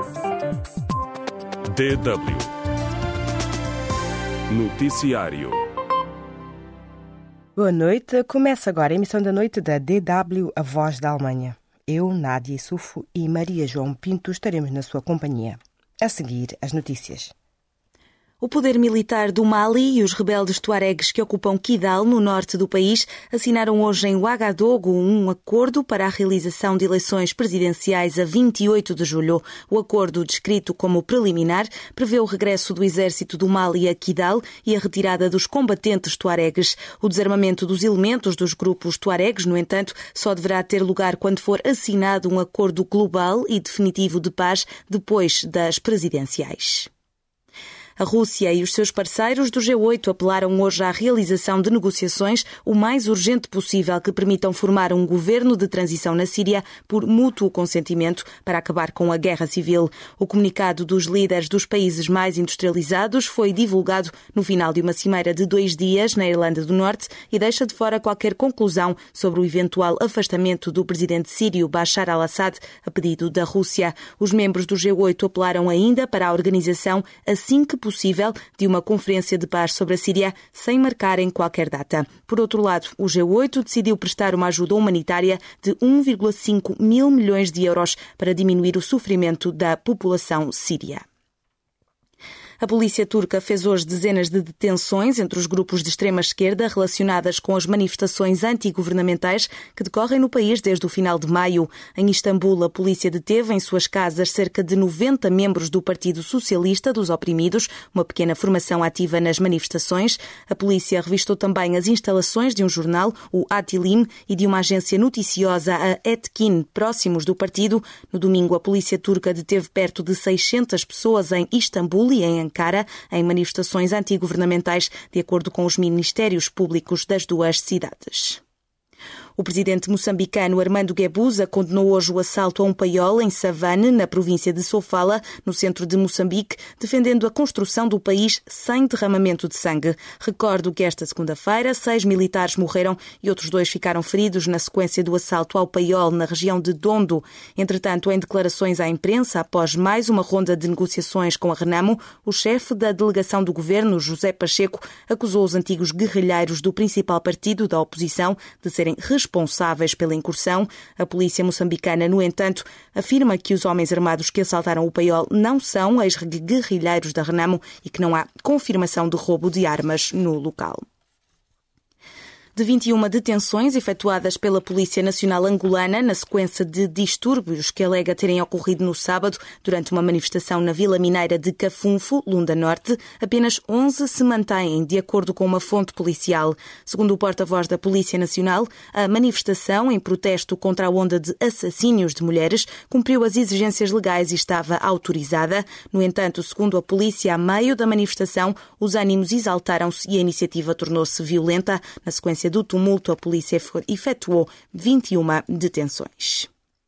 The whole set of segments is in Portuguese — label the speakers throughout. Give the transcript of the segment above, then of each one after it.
Speaker 1: DW Noticiário.
Speaker 2: Boa noite. Começa agora a emissão da noite da DW, a Voz da Alemanha. Eu, Nádia Issoufou e Maria João Pinto estaremos na sua companhia. A seguir, as notícias.
Speaker 3: O poder militar do Mali e os rebeldes tuaregues que ocupam Kidal, no norte do país, assinaram hoje em Ouagadougou um acordo para a realização de eleições presidenciais a 28 de julho. O acordo, descrito como preliminar, prevê o regresso do exército do Mali a Kidal e a retirada dos combatentes tuaregues. O desarmamento dos elementos dos grupos tuaregues, no entanto, só deverá ter lugar quando for assinado um acordo global e definitivo de paz depois das presidenciais. A Rússia e os seus parceiros do G8 apelaram hoje à realização de negociações o mais urgente possível que permitam formar um governo de transição na Síria por mútuo consentimento para acabar com a guerra civil. O comunicado dos líderes dos países mais industrializados foi divulgado no final de uma cimeira de 2 dias na Irlanda do Norte e deixa de fora qualquer conclusão sobre o eventual afastamento do presidente sírio Bashar al-Assad a pedido da Rússia. Os membros do G8 apelaram ainda para a organização assim que possível de uma conferência de paz sobre a Síria sem marcarem qualquer data. Por outro lado, o G8 decidiu prestar uma ajuda humanitária de 1,5 mil milhões de euros para diminuir o sofrimento da população síria. A polícia turca fez hoje dezenas de detenções entre os grupos de extrema-esquerda relacionadas com as manifestações antigovernamentais que decorrem no país desde o final de maio. Em Istambul, a polícia deteve em suas casas cerca de 90 membros do Partido Socialista dos Oprimidos, uma pequena formação ativa nas manifestações. A polícia revistou também as instalações de um jornal, o Atilim, e de uma agência noticiosa, a Etkin, próximos do partido. No domingo, a polícia turca deteve perto de 600 pessoas em Istambul e em Ankara, em manifestações antigovernamentais, de acordo com os ministérios públicos das duas cidades. O presidente moçambicano Armando Guebuza condenou hoje o assalto a um paiol em Savane, na província de Sofala, no centro de Moçambique, defendendo a construção do país sem derramamento de sangue. Recordo que esta segunda-feira 6 militares morreram e outros 2 ficaram feridos na sequência do assalto ao paiol na região de Dondo. Entretanto, em declarações à imprensa, após mais uma ronda de negociações com a Renamo, o chefe da delegação do governo, José Pacheco, acusou os antigos guerrilheiros do principal partido da oposição de serem responsáveis pela incursão. A polícia moçambicana, no entanto, afirma que os homens armados que assaltaram o paiol não são ex-guerrilheiros da Renamo e que não há confirmação de roubo de armas no local. De 21 detenções efetuadas pela Polícia Nacional Angolana na sequência de distúrbios que alega terem ocorrido no sábado durante uma manifestação na Vila Mineira de Cafunfo, Lunda Norte, apenas 11 se mantêm, de acordo com uma fonte policial. Segundo o porta-voz da Polícia Nacional, a manifestação em protesto contra a onda de assassínios de mulheres cumpriu as exigências legais e estava autorizada. No entanto, segundo a polícia, a meio da manifestação, os ânimos exaltaram-se e a iniciativa tornou-se violenta. Na sequência do tumulto, a polícia efetuou 21 detenções.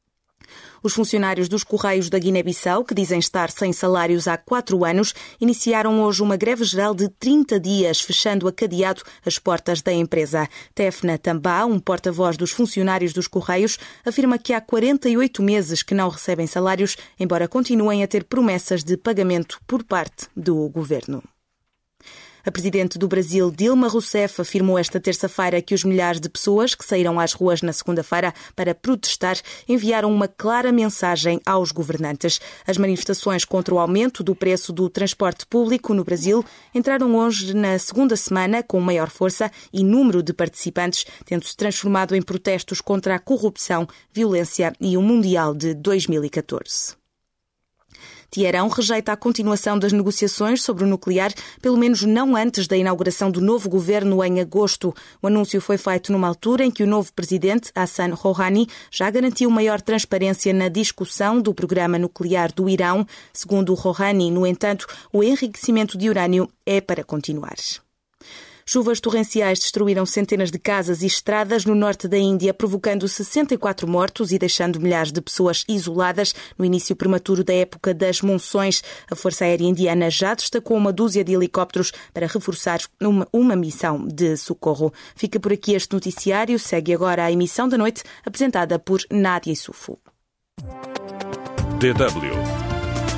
Speaker 3: Os funcionários dos Correios da Guiné-Bissau, que dizem estar sem salários há 4 anos, iniciaram hoje uma greve geral de 30 dias, fechando a cadeado as portas da empresa. Tefna Tambá, um porta-voz dos funcionários dos Correios, afirma que há 48 meses que não recebem salários, embora continuem a ter promessas de pagamento por parte do governo. A presidente do Brasil, Dilma Rousseff, afirmou esta terça-feira que os milhares de pessoas que saíram às ruas na segunda-feira para protestar enviaram uma clara mensagem aos governantes. As manifestações contra o aumento do preço do transporte público no Brasil entraram hoje na segunda semana com maior força e número de participantes, tendo-se transformado em protestos contra a corrupção, violência e o Mundial de 2014. Teherão rejeita a continuação das negociações sobre o nuclear, pelo menos não antes da inauguração do novo governo em agosto. O anúncio foi feito numa altura em que o novo presidente, Hassan Rouhani, já garantiu maior transparência na discussão do programa nuclear do Irão. Segundo Rouhani, no entanto, o enriquecimento de urânio é para continuar. Chuvas torrenciais destruíram centenas de casas e estradas no norte da Índia, provocando 64 mortos e deixando milhares de pessoas isoladas no início prematuro da época das monções. A Força Aérea Indiana já destacou uma dúzia de helicópteros para reforçar uma missão de socorro. Fica por aqui este noticiário. Segue agora a emissão da noite, apresentada por Nádia Issoufou.
Speaker 1: DW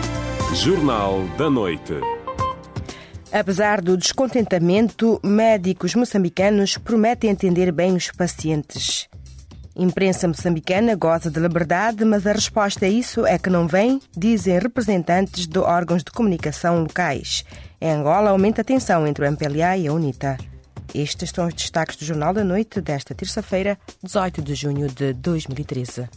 Speaker 1: Jornal da Noite.
Speaker 2: Apesar do descontentamento, médicos moçambicanos prometem entender bem os pacientes. Imprensa moçambicana goza de liberdade, mas a resposta a isso é que não vem, dizem representantes de órgãos de comunicação locais. Em Angola, aumenta a tensão entre o MPLA e a UNITA. Estes são os destaques do Jornal da Noite desta terça-feira, 18 de junho de 2013.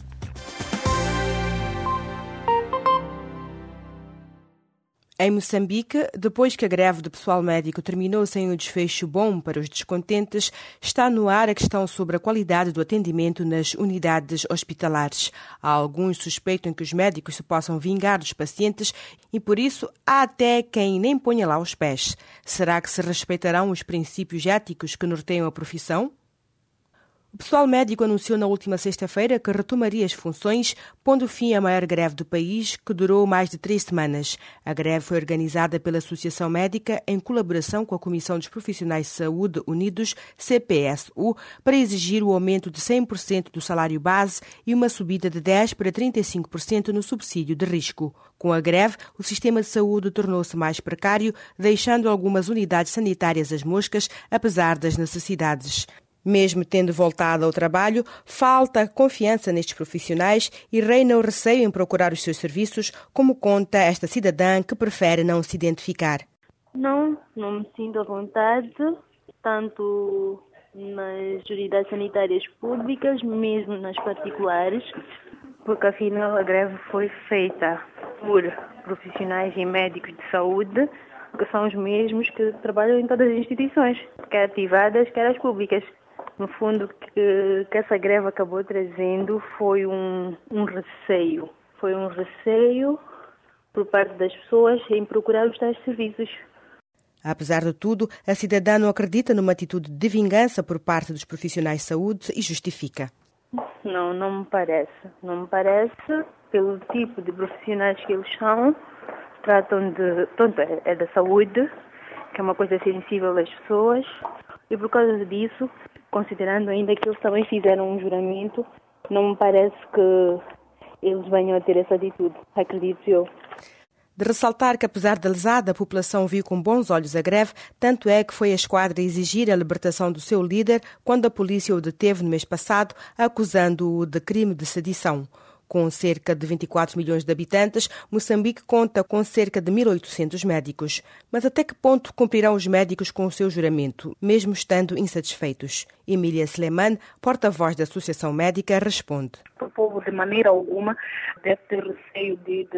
Speaker 2: Em Moçambique, depois que a greve do pessoal médico terminou sem um desfecho bom para os descontentes, está no ar a questão sobre a qualidade do atendimento nas unidades hospitalares. Há alguns suspeitam que os médicos se possam vingar dos pacientes e, por isso, há até quem nem ponha lá os pés. Será que se respeitarão os princípios éticos que norteiam a profissão? O pessoal médico anunciou na última sexta-feira que retomaria as funções, pondo fim à maior greve do país, que durou mais de 3 semanas. A greve foi organizada pela Associação Médica em colaboração com a Comissão dos Profissionais de Saúde Unidos, CPSU, para exigir o aumento de 100% do salário base e uma subida de 10% para 35% no subsídio de risco. Com a greve, o sistema de saúde tornou-se mais precário, deixando algumas unidades sanitárias às moscas, apesar das necessidades. Mesmo tendo voltado ao trabalho, falta confiança nestes profissionais e reina o receio em procurar os seus serviços, como conta esta cidadã que prefere não se identificar.
Speaker 4: Não me sinto à vontade, tanto nas unidades sanitárias públicas, mesmo nas particulares, porque afinal a greve foi feita por profissionais e médicos de saúde, que são os mesmos que trabalham em todas as instituições, quer ativadas, quer as públicas. No fundo, que essa greve acabou trazendo foi um receio. Foi um receio por parte das pessoas em procurar os tais serviços.
Speaker 2: Apesar de tudo, a cidadã não acredita numa atitude de vingança por parte dos profissionais de saúde e justifica.
Speaker 4: Não me parece. Não me parece, pelo tipo de profissionais que eles são, tratam de... é da saúde, que é uma coisa sensível às pessoas, e por causa disso, considerando ainda que eles também fizeram um juramento, não me parece que eles venham a ter essa atitude, acredito eu.
Speaker 2: De ressaltar que, apesar da lesada, a população viu com bons olhos a greve, tanto é que foi a esquadra exigir a libertação do seu líder quando a polícia o deteve no mês passado, acusando-o de crime de sedição. Com cerca de 24 milhões de habitantes, Moçambique conta com cerca de 1.800 médicos. Mas até que ponto cumprirão os médicos com o seu juramento, mesmo estando insatisfeitos? Emília Sleman, porta-voz da Associação Médica, responde.
Speaker 5: O povo, de maneira alguma, deve ter receio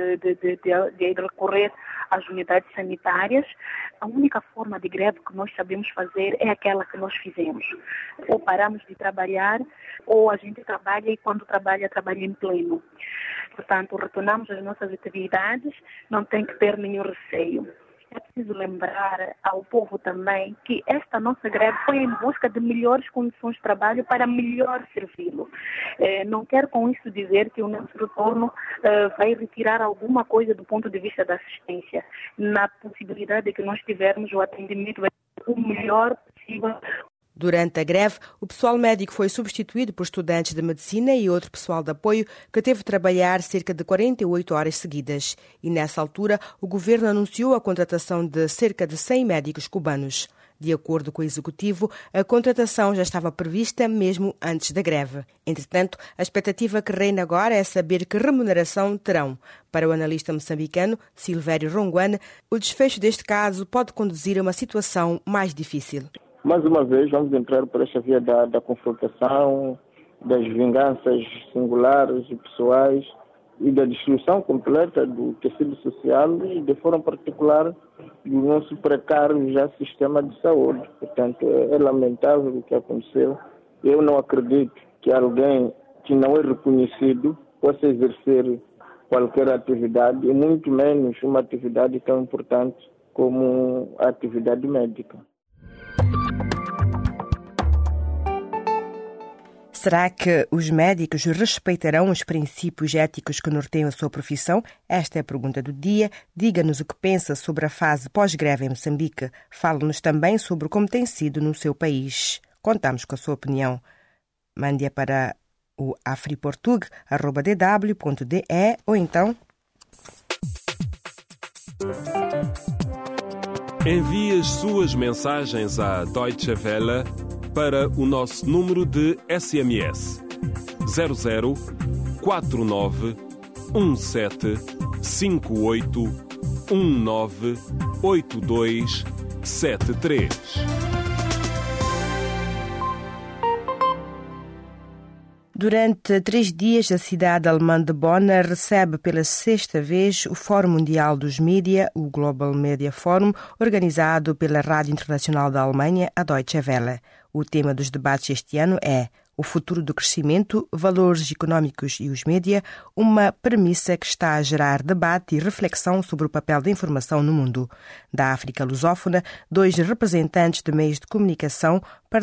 Speaker 5: de recorrer às unidades sanitárias. A única forma de greve que nós sabemos fazer é aquela que nós fizemos. Ou paramos de trabalhar, ou a gente trabalha e quando trabalha em pleno. Portanto, retornamos às nossas atividades, não tem que ter nenhum receio. É preciso lembrar ao povo também que esta nossa greve foi em busca de melhores condições de trabalho para melhor servi-lo. Não quero com isso dizer que o nosso retorno vai retirar alguma coisa do ponto de vista da assistência. Na possibilidade de que nós tivermos o atendimento vai ser o melhor possível.
Speaker 2: Durante a greve, o pessoal médico foi substituído por estudantes de medicina e outro pessoal de apoio que teve de trabalhar cerca de 48 horas seguidas. E nessa altura, o governo anunciou a contratação de cerca de 100 médicos cubanos. De acordo com o executivo, a contratação já estava prevista mesmo antes da greve. Entretanto, a expectativa que reina agora é saber que remuneração terão. Para o analista moçambicano Silvério Ronguane, o desfecho deste caso pode conduzir a uma situação mais difícil.
Speaker 6: Mais uma vez, vamos entrar por esta via da confrontação, das vinganças singulares e pessoais e da destruição completa do tecido social e, de forma particular, do nosso precário já sistema de saúde. Portanto, é lamentável o que aconteceu. Eu não acredito que alguém que não é reconhecido possa exercer qualquer atividade, e muito menos uma atividade tão importante como a atividade médica.
Speaker 2: Será que os médicos respeitarão os princípios éticos que norteiam a sua profissão? Esta é a pergunta do dia. Diga-nos o que pensa sobre a fase pós-greve em Moçambique. Fale-nos também sobre como tem sido no seu país. Contamos com a sua opinião. Mande-a para o afriportug@dw.de ou então
Speaker 1: Envie as suas mensagens à Deutsche Welle para o nosso número de SMS 00 49 17 58 19 82 73.
Speaker 2: Durante 3 dias, a cidade alemã de Bonn recebe pela 6ª vez o Fórum Mundial dos Mídia, o Global Media Forum, organizado pela Rádio Internacional da Alemanha, a Deutsche Welle. O tema dos debates este ano é o futuro do crescimento, valores económicos e os média, uma premissa que está a gerar debate e reflexão sobre o papel da informação no mundo. Da África lusófona, 2 representantes de meios de comunicação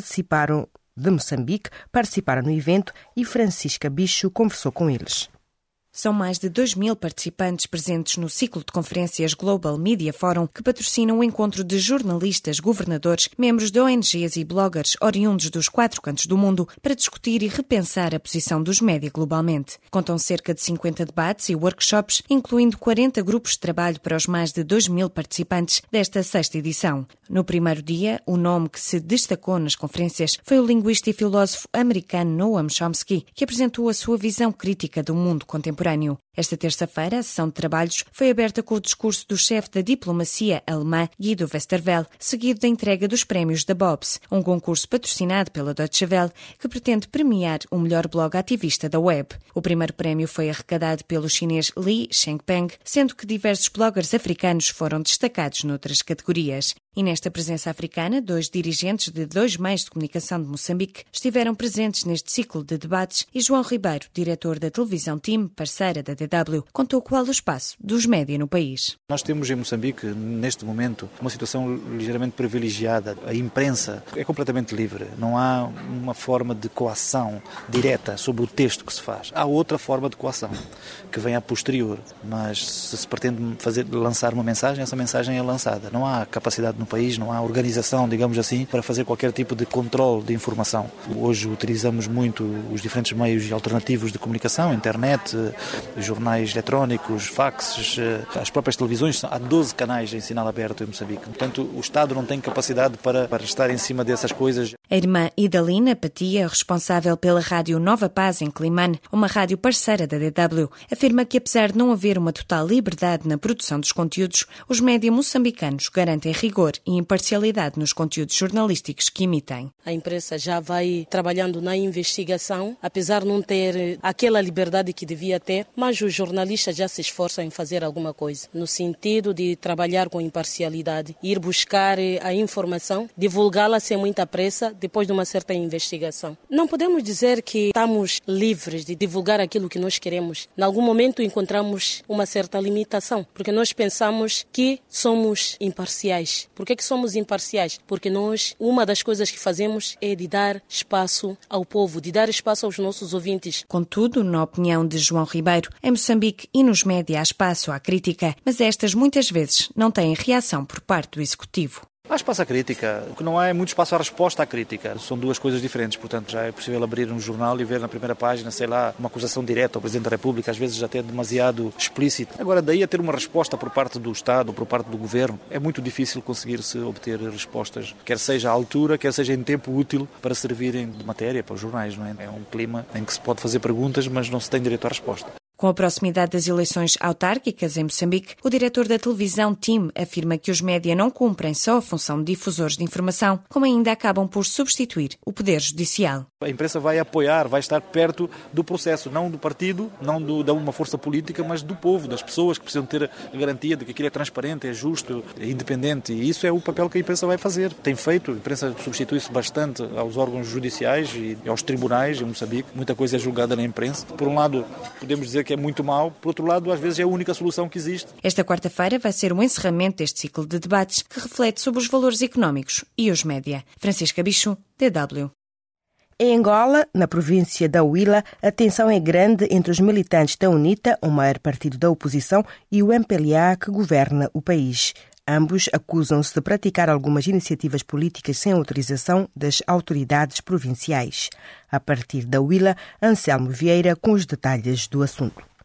Speaker 2: de Moçambique participaram no evento e Francisca Bicho conversou com eles.
Speaker 7: São mais de 2.000 participantes presentes no ciclo de conferências Global Media Forum, que patrocina um encontro de jornalistas, governadores, membros de ONGs e bloggers oriundos dos 4 cantos do mundo para discutir e repensar a posição dos média globalmente. Contam cerca de 50 debates e workshops, incluindo 40 grupos de trabalho para os mais de 2.000 participantes desta 6ª edição. No primeiro dia, o nome que se destacou nas conferências foi o linguista e filósofo americano Noam Chomsky, que apresentou a sua visão crítica do mundo contemporâneo. Esta terça-feira, a sessão de trabalhos foi aberta com o discurso do chefe da diplomacia alemã, Guido Westerwelle, seguido da entrega dos prémios da Bobs, um concurso patrocinado pela Deutsche Welle que pretende premiar o melhor blog ativista da web. O primeiro prémio foi arrecadado pelo chinês Li Shengpeng, sendo que diversos bloggers africanos foram destacados noutras categorias. E nesta presença africana, 2 dirigentes de 2 meios de comunicação de Moçambique estiveram presentes neste ciclo de debates e João Ribeiro, diretor da televisão TIM, parceira da DW, contou qual o espaço dos média no país.
Speaker 8: Nós temos em Moçambique, neste momento, uma situação ligeiramente privilegiada. A imprensa é completamente livre. Não há uma forma de coação direta sobre o texto que se faz. Há outra forma de coação, que vem a posterior. Mas se pretende lançar uma mensagem, essa mensagem é lançada. Não há capacidade no país, não há organização, digamos assim, para fazer qualquer tipo de controle de informação. Hoje utilizamos muito os diferentes meios alternativos de comunicação, internet, jornais eletrónicos, faxes, as próprias televisões. Há 12 canais em sinal aberto em Moçambique. Portanto, o Estado não tem capacidade para estar em cima dessas coisas.
Speaker 7: A irmã Idalina Patia, responsável pela rádio Nova Paz em Climane, uma rádio parceira da DW, afirma que apesar de não haver uma total liberdade na produção dos conteúdos, os média moçambicanos garantem rigor e imparcialidade nos conteúdos jornalísticos que emitem.
Speaker 9: A imprensa já vai trabalhando na investigação, apesar de não ter aquela liberdade que devia ter, mas os jornalistas já se esforçam em fazer alguma coisa, no sentido de trabalhar com imparcialidade, ir buscar a informação, divulgá-la sem muita pressa, depois de uma certa investigação. Não podemos dizer que estamos livres de divulgar aquilo que nós queremos. Em algum momento encontramos uma certa limitação, porque nós pensamos que somos imparciais. Por que somos imparciais? Porque uma das coisas que fazemos é de dar espaço ao povo, de dar espaço aos nossos ouvintes.
Speaker 7: Contudo, na opinião de João Ribeiro, em Moçambique e nos média há espaço à crítica, mas estas muitas vezes não têm reação por parte do Executivo.
Speaker 8: Há espaço à crítica. O que não há é muito espaço à resposta à crítica. São 2 coisas diferentes. Portanto, já é possível abrir um jornal e ver na primeira página, uma acusação direta ao Presidente da República, às vezes até demasiado explícita. Agora, daí a ter uma resposta por parte do Estado ou por parte do Governo, é muito difícil conseguir-se obter respostas, quer seja à altura, quer seja em tempo útil, para servirem de matéria para os jornais. Não é? É um clima em que se pode fazer perguntas, mas não se tem direito à resposta.
Speaker 7: Com a proximidade das eleições autárquicas em Moçambique, o diretor da televisão TIM afirma que os média não cumprem só a função de difusores de informação, como ainda acabam por substituir o poder judicial.
Speaker 8: A imprensa vai apoiar, vai estar perto do processo, não do partido, não de uma força política, mas do povo, das pessoas que precisam ter a garantia de que aquilo é transparente, é justo, é independente. E isso é o papel que a imprensa vai fazer. Tem feito, a imprensa substitui-se bastante aos órgãos judiciais e aos tribunais em Moçambique. Muita coisa é julgada na imprensa. Por um lado, podemos dizer que é muito mau, por outro lado, às vezes é a única solução que existe.
Speaker 7: Esta quarta-feira vai ser o encerramento deste ciclo de debates que reflete sobre os valores económicos e os média. Francisca Bicho, DW.
Speaker 2: Em Angola, na província da Huila, a tensão é grande entre os militantes da UNITA, o maior partido da oposição, e o MPLA, que governa o país. Ambos acusam-se de praticar algumas iniciativas políticas sem autorização das autoridades provinciais. A partir da Huila, Anselmo Vieira com os detalhes do assunto.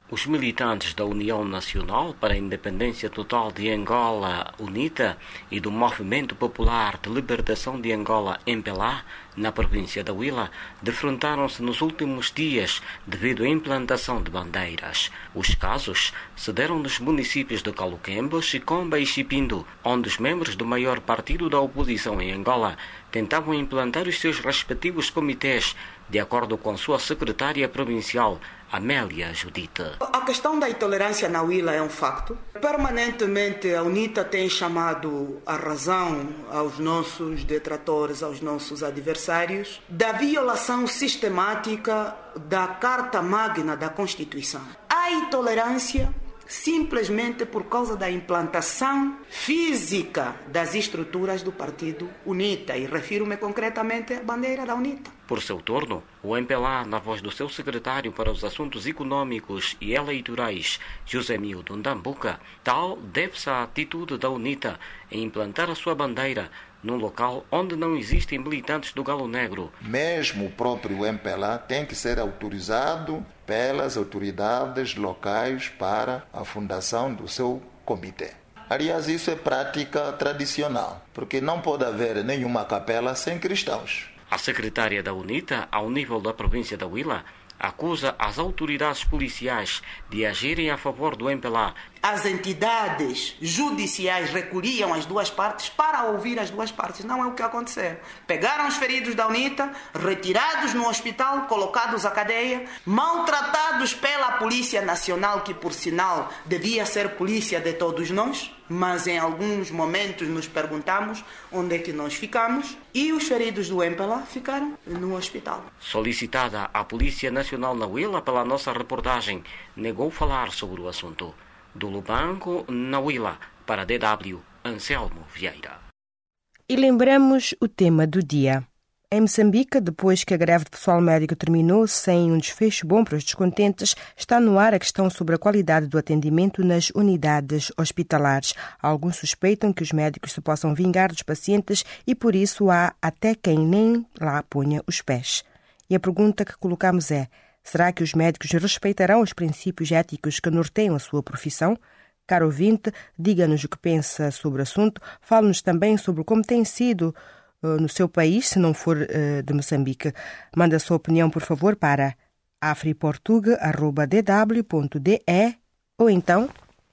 Speaker 10: Os militantes da União Nacional para a Independência Total de Angola, UNITA, e do Movimento Popular de Libertação de Angola, MPLA, na província da Huila, defrontaram-se nos últimos dias devido à implantação de bandeiras. Os casos se deram nos municípios de Caluquembo, Chicomba e Chipindo, onde os membros do maior partido da oposição em Angola tentavam implantar os seus respectivos comitês, de acordo com sua secretária provincial, Amélia Judite.
Speaker 11: A questão da intolerância na Huila é um facto. Permanentemente a UNITA tem chamado a razão aos nossos detratores, aos nossos adversários, da violação sistemática da Carta Magna da Constituição. A intolerância simplesmente por causa da implantação física das estruturas do partido UNITA, e refiro-me concretamente à bandeira da UNITA.
Speaker 10: Por seu turno, o MPLA, na voz do seu secretário para os assuntos econômicos e eleitorais, José Mildo Ndambuka, tal deve-se à atitude da UNITA em implantar a sua bandeira num local onde não existem militantes do Galo Negro.
Speaker 12: Mesmo o próprio MPLA tem que ser autorizado pelas autoridades locais para a fundação do seu comitê. Aliás, isso é prática tradicional, porque não pode haver nenhuma capela sem cristãos.
Speaker 10: A secretária da UNITA, ao nível da província da Huila, acusa as autoridades policiais de agirem a favor do MPLA.
Speaker 11: As entidades judiciais recolhiam as duas partes para ouvir as duas partes. Não é o que aconteceu. Pegaram os feridos da UNITA, retirados no hospital, colocados à cadeia, maltratados pela Polícia Nacional, que por sinal devia ser polícia de todos nós, mas em alguns momentos nos perguntamos onde é que nós ficamos, e os feridos do MPLA ficaram no hospital.
Speaker 10: Solicitada a Polícia Nacional na Huila pela nossa reportagem, negou falar sobre o assunto. Do Lubango, na Huila, para a DW, Anselmo Vieira.
Speaker 2: E lembramos o tema do dia. Em Moçambique, depois que a greve de pessoal médico terminou sem um desfecho bom para os descontentes, está no ar a questão sobre a qualidade do atendimento nas unidades hospitalares. Alguns suspeitam que os médicos se possam vingar dos pacientes e por isso há até quem nem lá ponha os pés. E a pergunta que colocamos é: será que os médicos respeitarão os princípios éticos que norteiam a sua profissão? Caro ouvinte, diga-nos o que pensa sobre o assunto. Fale-nos também sobre como tem sido no seu país, se não for de Moçambique. Manda a sua opinião, por favor, para afriportuga@dw.de ou então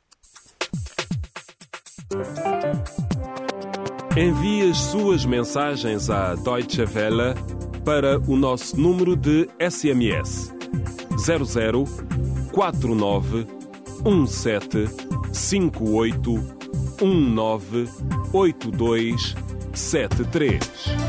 Speaker 1: envie as suas mensagens à Deutsche Welle para o nosso número de SMS 00 49 17 58 19 82 73.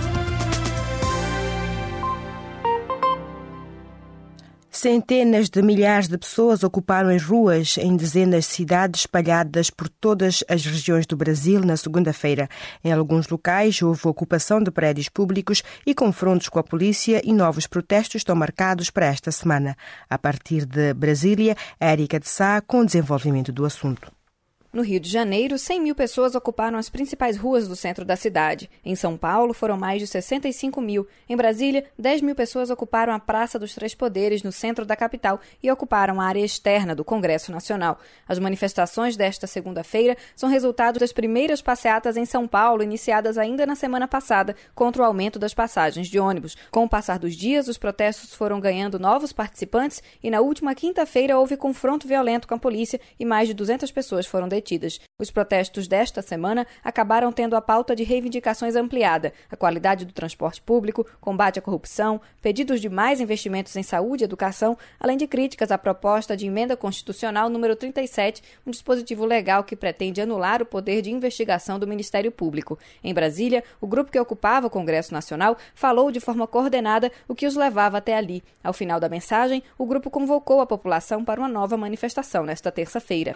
Speaker 2: Centenas de milhares de pessoas ocuparam as ruas em dezenas de cidades espalhadas por todas as regiões do Brasil na segunda-feira. Em alguns locais houve ocupação de prédios públicos e confrontos com a polícia, e novos protestos estão marcados para esta semana. A partir de Brasília, Érica de Sá com o desenvolvimento do assunto.
Speaker 13: No Rio de Janeiro, 100 mil pessoas ocuparam as principais ruas do centro da cidade. Em São Paulo, foram mais de 65 mil. Em Brasília, 10 mil pessoas ocuparam a Praça dos Três Poderes, no centro da capital, e ocuparam a área externa do Congresso Nacional. As manifestações desta segunda-feira são resultado das primeiras passeatas em São Paulo, iniciadas ainda na semana passada, contra o aumento das passagens de ônibus. Com o passar dos dias, os protestos foram ganhando novos participantes e na última quinta-feira houve confronto violento com a polícia e mais de 200 pessoas foram detidas. Os protestos desta semana acabaram tendo a pauta de reivindicações ampliada: a qualidade do transporte público, combate à corrupção, pedidos de mais investimentos em saúde e educação, além de críticas à proposta de emenda constitucional número 37, um dispositivo legal que pretende anular o poder de investigação do Ministério Público. Em Brasília, o grupo que ocupava o Congresso Nacional falou de forma coordenada o que os levava até ali. Ao final da mensagem, o grupo convocou a população para uma nova manifestação nesta terça-feira.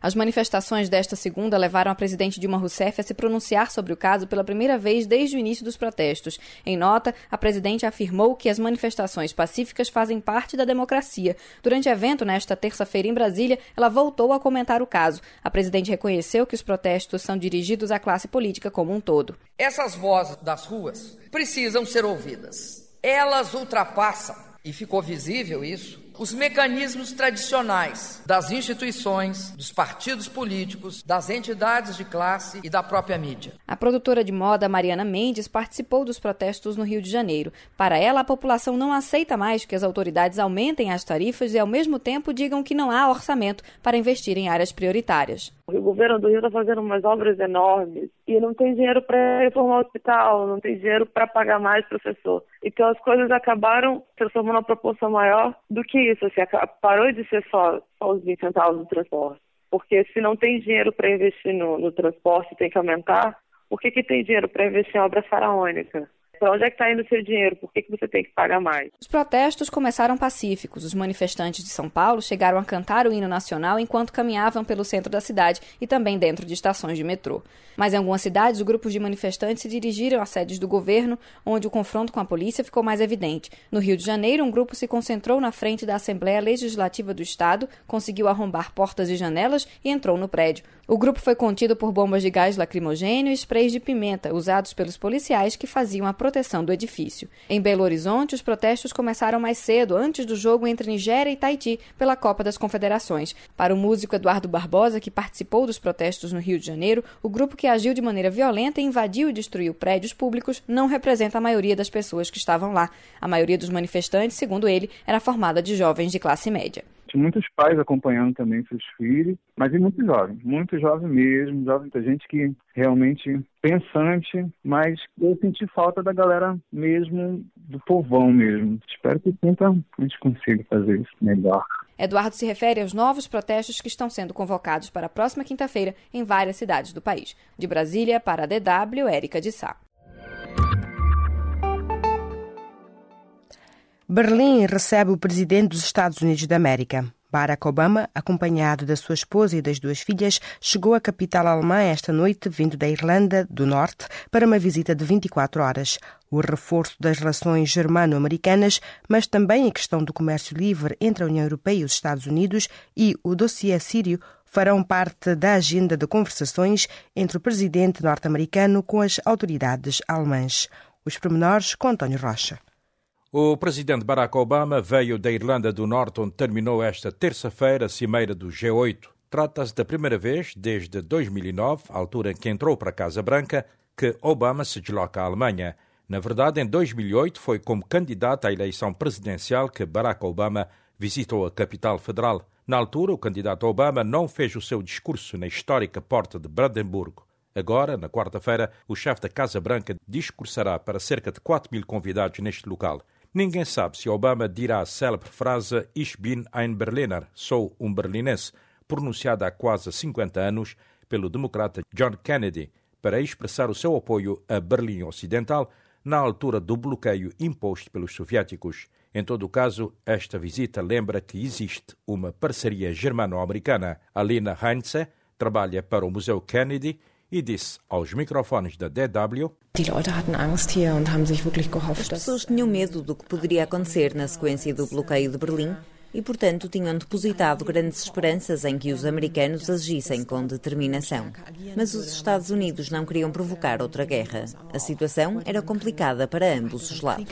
Speaker 13: As manifestações desta segunda levaram a presidente Dilma Rousseff a se pronunciar sobre o caso pela primeira vez desde o início dos protestos. Em nota, a presidente afirmou que as manifestações pacíficas fazem parte da democracia. Durante evento nesta terça-feira em Brasília, ela voltou a comentar o caso. A presidente reconheceu que os protestos são dirigidos à classe política como um todo.
Speaker 14: Essas vozes das ruas precisam ser ouvidas. Elas ultrapassam, e ficou visível isso, os mecanismos tradicionais das instituições, dos partidos políticos, das entidades de classe e da própria mídia.
Speaker 13: A produtora de moda Mariana Mendes participou dos protestos no Rio de Janeiro. Para ela, a população não aceita mais que as autoridades aumentem as tarifas e, ao mesmo tempo, digam que não há orçamento para investir em áreas prioritárias.
Speaker 15: O governo do Rio está fazendo umas obras enormes e não tem dinheiro para reformar o hospital, não tem dinheiro para pagar mais professor. Então as coisas acabaram transformando uma proporção maior do que isso. Assim, parou de ser só os 20 centavos do transporte. Porque se não tem dinheiro para investir no transporte, tem que aumentar. Por que tem dinheiro para investir em obra faraônica? Para onde é que está indo o seu dinheiro? Por que você tem que pagar mais?
Speaker 13: Os protestos começaram pacíficos. Os manifestantes de São Paulo chegaram a cantar o hino nacional enquanto caminhavam pelo centro da cidade e também dentro de estações de metrô. Mas em algumas cidades, grupos de manifestantes se dirigiram às sedes do governo, onde o confronto com a polícia ficou mais evidente. No Rio de Janeiro, um grupo se concentrou na frente da Assembleia Legislativa do Estado, conseguiu arrombar portas e janelas e entrou no prédio. O grupo foi contido por bombas de gás lacrimogêneo e sprays de pimenta, usados pelos policiais que faziam a proteção do edifício. Em Belo Horizonte, os protestos começaram mais cedo, antes do jogo entre Nigéria e Tahiti, pela Copa das Confederações. Para o músico Eduardo Barbosa, que participou dos protestos no Rio de Janeiro, o grupo que agiu de maneira violenta e invadiu e destruiu prédios públicos não representa a maioria das pessoas que estavam lá. A maioria dos manifestantes, segundo ele, era formada de jovens de classe média.
Speaker 16: Tinha muitos pais acompanhando também seus filhos, mas e muito jovem mesmo, muita gente que realmente pensante, mas eu senti falta da galera mesmo, do povão mesmo. Espero que a gente consiga fazer isso melhor.
Speaker 13: Eduardo se refere aos novos protestos que estão sendo convocados para a próxima quinta-feira em várias cidades do país. De Brasília, para a DW, Érica de Sá.
Speaker 2: Berlim recebe o presidente dos Estados Unidos da América. Barack Obama, acompanhado da sua esposa e das duas filhas, chegou à capital alemã esta noite, vindo da Irlanda do Norte, para uma visita de 24 horas. O reforço das relações germano-americanas, mas também a questão do comércio livre entre a União Europeia e os Estados Unidos e o dossiê sírio farão parte da agenda de conversações entre o presidente norte-americano com as autoridades alemãs. Os pormenores com António Rocha.
Speaker 17: O presidente Barack Obama veio da Irlanda do Norte, onde terminou esta terça-feira a cimeira do G8. Trata-se da primeira vez, desde 2009, a altura em que entrou para a Casa Branca, que Obama se desloca à Alemanha. Na verdade, em 2008, foi como candidato à eleição presidencial que Barack Obama visitou a capital federal. Na altura, o candidato Obama não fez o seu discurso na histórica Porta de Brandenburgo. Agora, na quarta-feira, o chefe da Casa Branca discursará para cerca de 4.000 convidados neste local. Ninguém sabe se Obama dirá a célebre frase Ich bin ein Berliner, sou um berlinense, pronunciada há quase 50 anos pelo democrata John Kennedy, para expressar o seu apoio a Berlim Ocidental na altura do bloqueio imposto pelos soviéticos. Em todo o caso, esta visita lembra que existe uma parceria germano-americana. Alina Heinze trabalha para o Museu Kennedy e disse aos microfones da DW:
Speaker 18: As pessoas tinham medo do que poderia acontecer na sequência do bloqueio de Berlim e, portanto, tinham depositado grandes esperanças em que os americanos agissem com determinação. Mas os Estados Unidos não queriam provocar outra guerra. A situação era complicada para ambos os lados.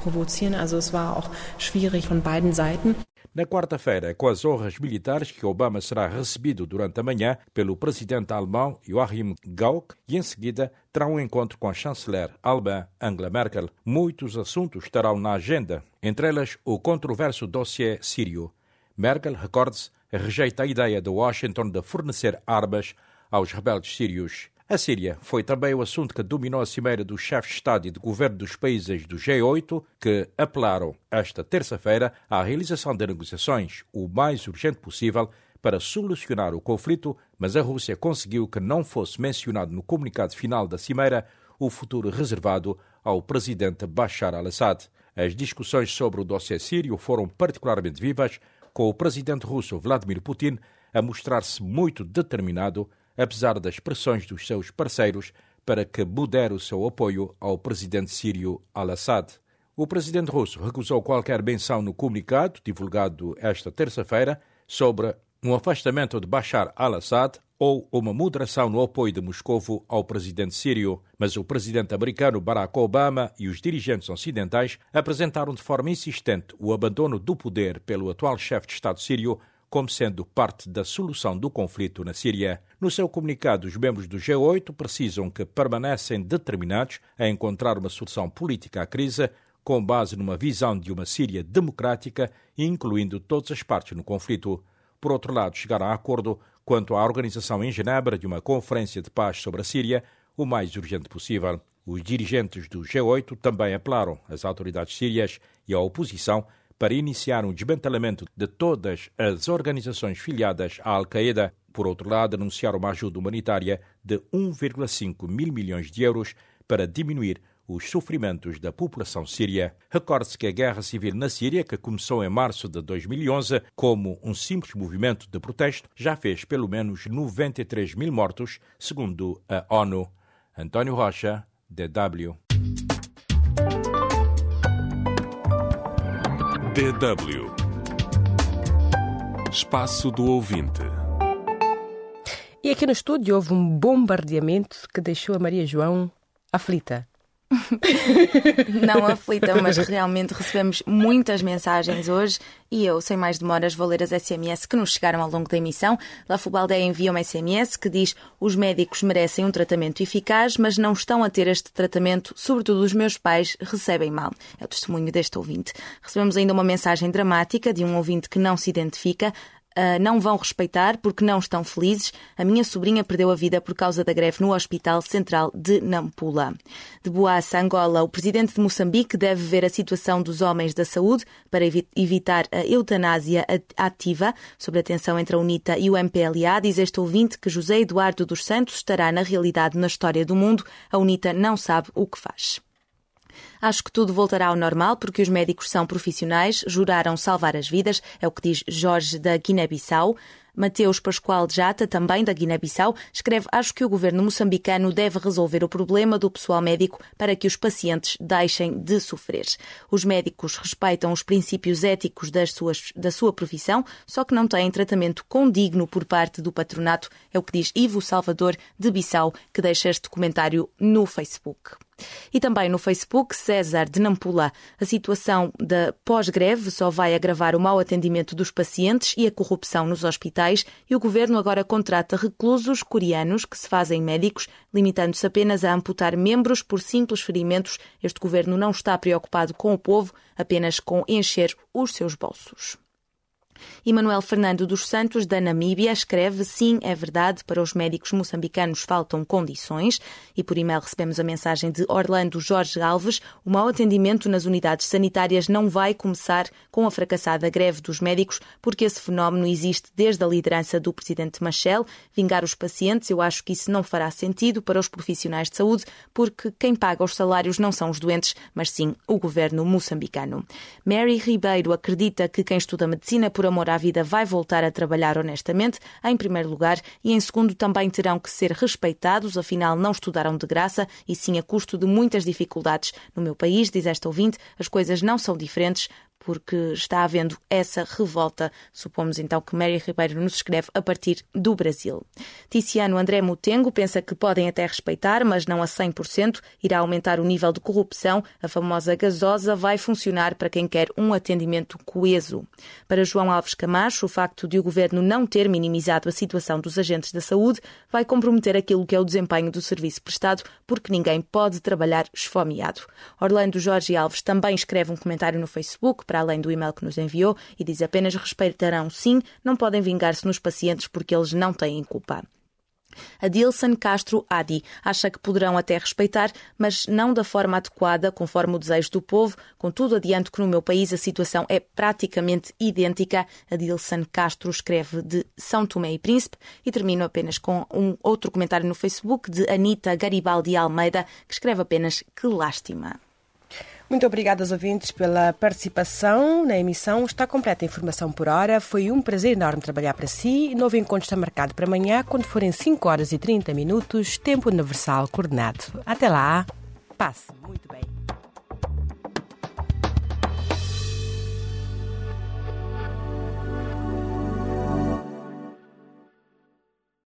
Speaker 17: Na quarta-feira, com as honras militares que Obama será recebido durante a manhã pelo presidente alemão Joachim Gauck e em seguida terá um encontro com a chanceler alemã Angela Merkel. Muitos assuntos estarão na agenda, entre elas o controverso dossiê sírio. Merkel, recorde-se, rejeita a ideia de Washington de fornecer armas aos rebeldes sírios. A Síria foi também o assunto que dominou a cimeira dos chefes de Estado e de Governo dos países do G8, que apelaram esta terça-feira à realização de negociações o mais urgente possível para solucionar o conflito, mas a Rússia conseguiu que não fosse mencionado no comunicado final da cimeira o futuro reservado ao presidente Bashar al-Assad. As discussões sobre o dossiê sírio foram particularmente vivas, com o presidente russo Vladimir Putin a mostrar-se muito determinado, apesar das pressões dos seus parceiros, para que modere o seu apoio ao presidente sírio al-Assad. O presidente russo recusou qualquer menção no comunicado, divulgado esta terça-feira, sobre um afastamento de Bashar al-Assad ou uma moderação no apoio de Moscovo ao presidente sírio. Mas o presidente americano Barack Obama e os dirigentes ocidentais apresentaram de forma insistente o abandono do poder pelo atual chefe de Estado sírio como sendo parte da solução do conflito na Síria. No seu comunicado, os membros do G8 precisam que permanecem determinados a encontrar uma solução política à crise com base numa visão de uma Síria democrática, incluindo todas as partes no conflito. Por outro lado, chegaram a acordo quanto à organização em Genebra de uma conferência de paz sobre a Síria o mais urgente possível. Os dirigentes do G8 também apelaram às autoridades sírias e à oposição para iniciar um desmantelamento de todas as organizações filiadas à Al-Qaeda. Por outro lado, anunciaram uma ajuda humanitária de 1,5 mil milhões de euros para diminuir os sofrimentos da população síria. Recorde-se que a guerra civil na Síria, que começou em março de 2011 como um simples movimento de protesto, já fez pelo menos 93 mil mortos, segundo a ONU. António Rocha, DW.
Speaker 1: DW Espaço do Ouvinte.
Speaker 2: E aqui no estúdio houve um bombardeamento que deixou a Maria João aflita.
Speaker 3: Não aflita, mas realmente recebemos muitas mensagens hoje e eu, sem mais demoras, vou ler as SMS que nos chegaram ao longo da emissão. La Fubaldeia envia uma SMS que diz: os médicos merecem um tratamento eficaz, mas não estão a ter este tratamento, sobretudo os meus pais recebem mal. É o testemunho deste ouvinte. Recebemos ainda uma mensagem dramática de um ouvinte que não se identifica. Não vão respeitar porque não estão felizes. A minha sobrinha perdeu a vida por causa da greve no Hospital Central de Nampula. De Boaça, Angola, o presidente de Moçambique deve ver a situação dos homens da saúde para evitar a eutanásia ativa. Sobre a tensão entre a UNITA e o MPLA, diz este ouvinte que José Eduardo dos Santos estará na realidade na história do mundo. A UNITA não sabe o que faz. Acho que tudo voltará ao normal porque os médicos são profissionais, juraram salvar as vidas, é o que diz Jorge da Guiné-Bissau. Mateus Pascoal Jata, também da Guiné-Bissau, escreve: acho que o governo moçambicano deve resolver o problema do pessoal médico para que os pacientes deixem de sofrer. Os médicos respeitam os princípios éticos da sua profissão, só que não têm tratamento condigno por parte do patronato, é o que diz Ivo Salvador de Bissau, que deixa este comentário no Facebook. E também no Facebook, César de Nampula: a situação da pós-greve só vai agravar o mau atendimento dos pacientes e a corrupção nos hospitais, e o governo agora contrata reclusos coreanos que se fazem médicos, limitando-se apenas a amputar membros por simples ferimentos. Este governo não está preocupado com o povo, apenas com encher os seus bolsos. E Manuel Fernando dos Santos, da Namíbia, escreve: sim, é verdade, para os médicos moçambicanos faltam condições. E por e-mail recebemos a mensagem de Orlando Jorge Alves: o mau atendimento nas unidades sanitárias não vai começar com a fracassada greve dos médicos, porque esse fenómeno existe desde a liderança do presidente Machel. Vingar os pacientes, eu acho que isso não fará sentido para os profissionais de saúde, porque quem paga os salários não são os doentes, mas sim o governo moçambicano. Mary Ribeiro acredita que quem estuda medicina por amor à vida vai voltar a trabalhar honestamente, em primeiro lugar, e em segundo também terão que ser respeitados, afinal não estudaram de graça e sim a custo de muitas dificuldades. No meu país, diz esta ouvinte, as coisas não são diferentes, porque está havendo essa revolta. Supomos então que Mary Ribeiro nos escreve a partir do Brasil. Ticiano André Mutengo pensa que podem até respeitar, mas não a 100%. Irá aumentar o nível de corrupção. A famosa gasosa vai funcionar para quem quer um atendimento coeso. Para João Alves Camacho, o facto de o governo não ter minimizado a situação dos agentes da saúde vai comprometer aquilo que é o desempenho do serviço prestado, porque ninguém pode trabalhar esfomeado. Orlando Jorge Alves também escreve um comentário no Facebook, para além do e-mail que nos enviou, e diz apenas: respeitarão sim, não podem vingar-se nos pacientes porque eles não têm culpa. Adilson Castro Adi acha que poderão até respeitar, mas não da forma adequada, conforme o desejo do povo. Contudo, adianto que no meu país a situação é praticamente idêntica. Adilson Castro escreve de São Tomé e Príncipe. E termino apenas com um outro comentário no Facebook de Anita Garibaldi Almeida, que escreve apenas: que lástima.
Speaker 2: Muito obrigada aos ouvintes pela participação na emissão. Está completa a informação por hora. Foi um prazer enorme trabalhar para si. Novo encontro está marcado para amanhã, quando forem 5 horas e 30 minutos, tempo universal coordenado. Até lá. Passe muito bem.